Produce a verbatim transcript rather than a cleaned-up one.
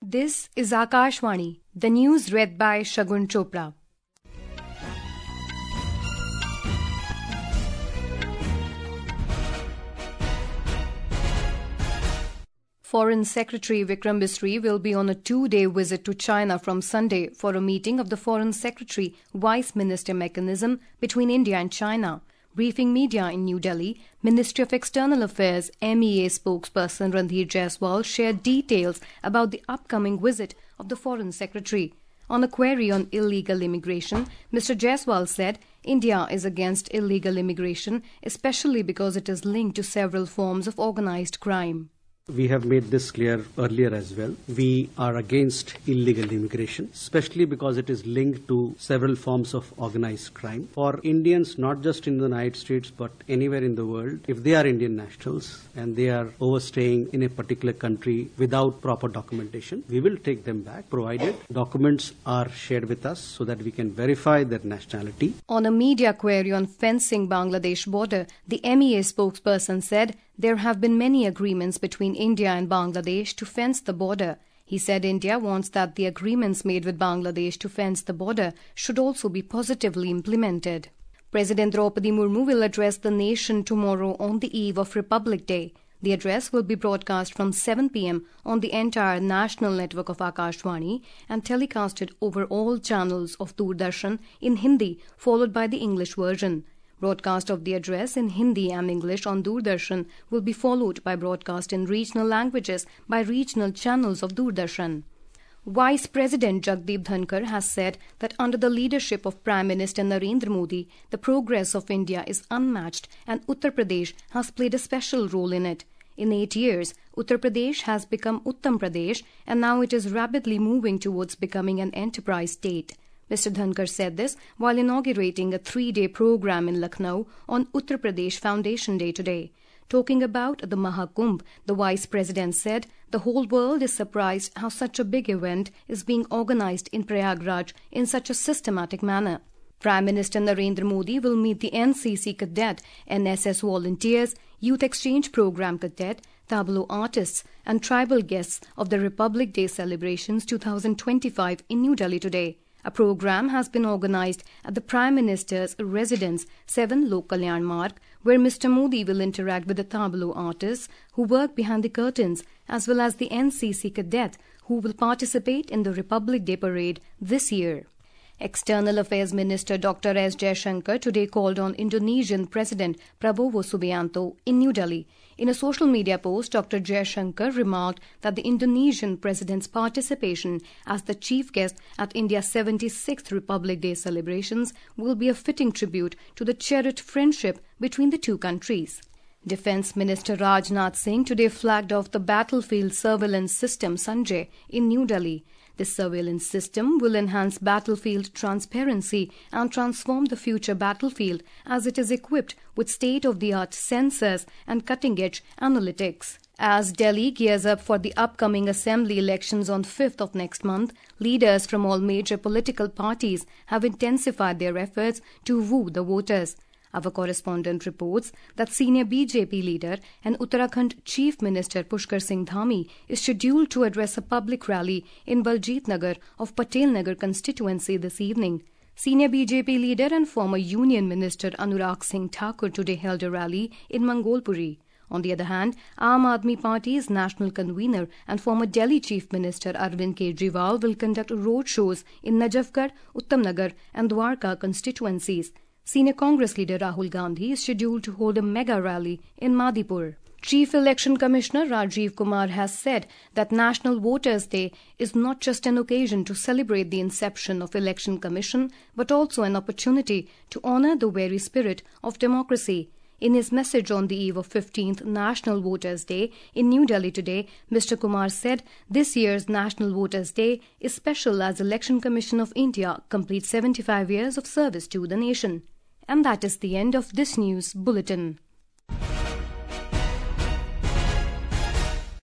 This is Akashvani, the news read by Shagun Chopra. Foreign Secretary Vikram Misri will be on a two-day visit to China from Sunday for a meeting of the Foreign Secretary Vice Minister mechanism between India and China. Briefing media in New Delhi, Ministry of External Affairs M E A spokesperson Randhir Jaiswal shared details about the upcoming visit of the Foreign Secretary. On a query on illegal immigration, Mister Jaiswal said India is against illegal immigration, especially because it is linked to several forms of organized crime. We have made this clear earlier as well. We are against illegal immigration, especially because it is linked to several forms of organized crime. For Indians, not just in the United States, but anywhere in the world, if they are Indian nationals and they are overstaying in a particular country without proper documentation, we will take them back, provided documents are shared with us so that we can verify their nationality. On a media query on fencing Bangladesh border, the M E A spokesperson said there have been many agreements between India and Bangladesh to fence the border. He said India wants that the agreements made with Bangladesh to fence the border should also be positively implemented. President Draupadi Murmu will address the nation tomorrow on the eve of Republic Day. The address will be broadcast from seven p.m. on the entire national network of Akashvani and telecasted over all channels of Doordarshan in Hindi, followed by the English version. Broadcast of the address in Hindi and English on Doordarshan will be followed by broadcast in regional languages by regional channels of Doordarshan. Vice President Jagdeep Dhankar has said that under the leadership of Prime Minister Narendra Modi, the progress of India is unmatched and Uttar Pradesh has played a special role in it. In eight years, Uttar Pradesh has become Uttam Pradesh and now it is rapidly moving towards becoming an enterprise state. Mister Dhankar said this while inaugurating a three-day program in Lucknow on Uttar Pradesh Foundation Day today. Talking about the Mahakumbh, the Vice President said the whole world is surprised how such a big event is being organized in Prayagraj in such a systematic manner. Prime Minister Narendra Modi will meet the N C C cadet, N S S volunteers, Youth Exchange Program cadet, tableau artists and tribal guests of the Republic Day celebrations twenty twenty-five in New Delhi today. A program has been organized at the Prime Minister's residence, seven Lok Kalyan Marg, where Mister Modi will interact with the tableau artists who work behind the curtains, as well as the N C C cadet who will participate in the Republic Day parade this year. External Affairs Minister Doctor S. Jaishankar today called on Indonesian President Prabowo Subianto in New Delhi. In a social media post, Doctor Jaishankar remarked that the Indonesian President's participation as the chief guest at India's seventy-sixth Republic Day celebrations will be a fitting tribute to the cherished friendship between the two countries. Defence Minister Rajnath Singh today flagged off the battlefield surveillance system Sanjay in New Delhi. This surveillance system will enhance battlefield transparency and transform the future battlefield as it is equipped with state-of-the-art sensors and cutting-edge analytics. As Delhi gears up for the upcoming assembly elections on fifth of next month, leaders from all major political parties have intensified their efforts to woo the voters. Our correspondent reports that senior B J P leader and Uttarakhand Chief Minister Pushkar Singh Dhami is scheduled to address a public rally in Baljit Nagar of Patel Nagar constituency this evening. Senior B J P leader and former Union Minister Anurag Singh Thakur today held a rally in Mangolpuri. On the other hand, Aam Aadmi Party's national convener and former Delhi Chief Minister Arvind Kejriwal will conduct road shows in Najafgarh, Uttam Nagar and Dwarka constituencies. Senior Congress leader Rahul Gandhi is scheduled to hold a mega rally in Madipur. Chief Election Commissioner Rajiv Kumar has said that National Voters' Day is not just an occasion to celebrate the inception of Election Commission, but also an opportunity to honour the very spirit of democracy. In his message on the eve of fifteenth National Voters' Day in New Delhi today, Mister Kumar said this year's National Voters' Day is special as Election Commission of India completes seventy-five years of service to the nation. And that is the end of this news bulletin.